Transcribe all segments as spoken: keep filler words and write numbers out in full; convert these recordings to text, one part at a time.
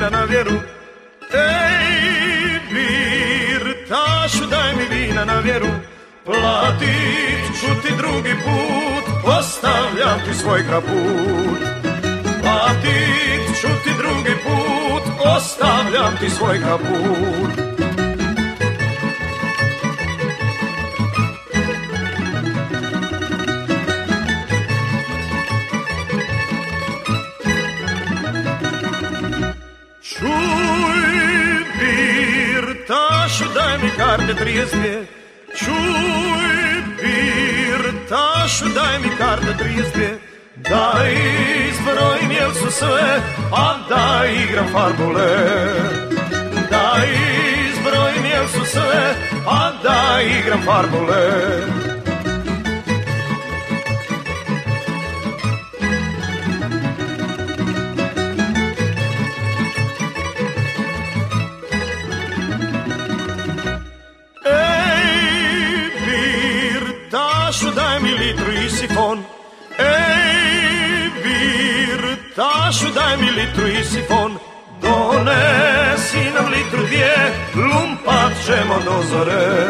vina na vjeru. Ej, birtašu, daj mi vina na vjeru. Platit ću ti drugi put, ostavljam ti svoj kaput. Platit ću ti drugi put, ostavljam ti svoj kaput. Čuj, birtašu, daj mi karte trideset dvije. Čuj, birtašu, daj mi karte trideset dvije. Da izbrojim jel su sve, a da igram farbule. Da izbrojim jel su sve, a da igram farbule. Daj mi litru i sifon. Ej, birtašu, daj mi litru i sifon. Donesi nam litru dvije, lumpat ćemo do zore.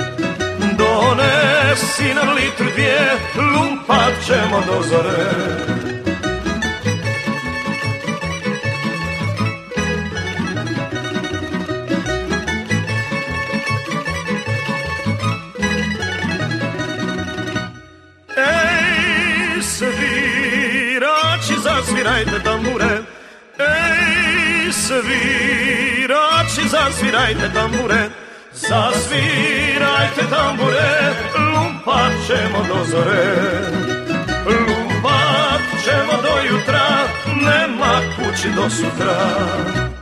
Donesi nam litru dvije, lumpat ćemo do zore. Svirači, zasvirajte tambure. Ej, svirači, zasvirajte tambure. Zasvirajte tambure, lumpat ćemo do zore. Lumpat ćemo do jutra, nema kući do sutra.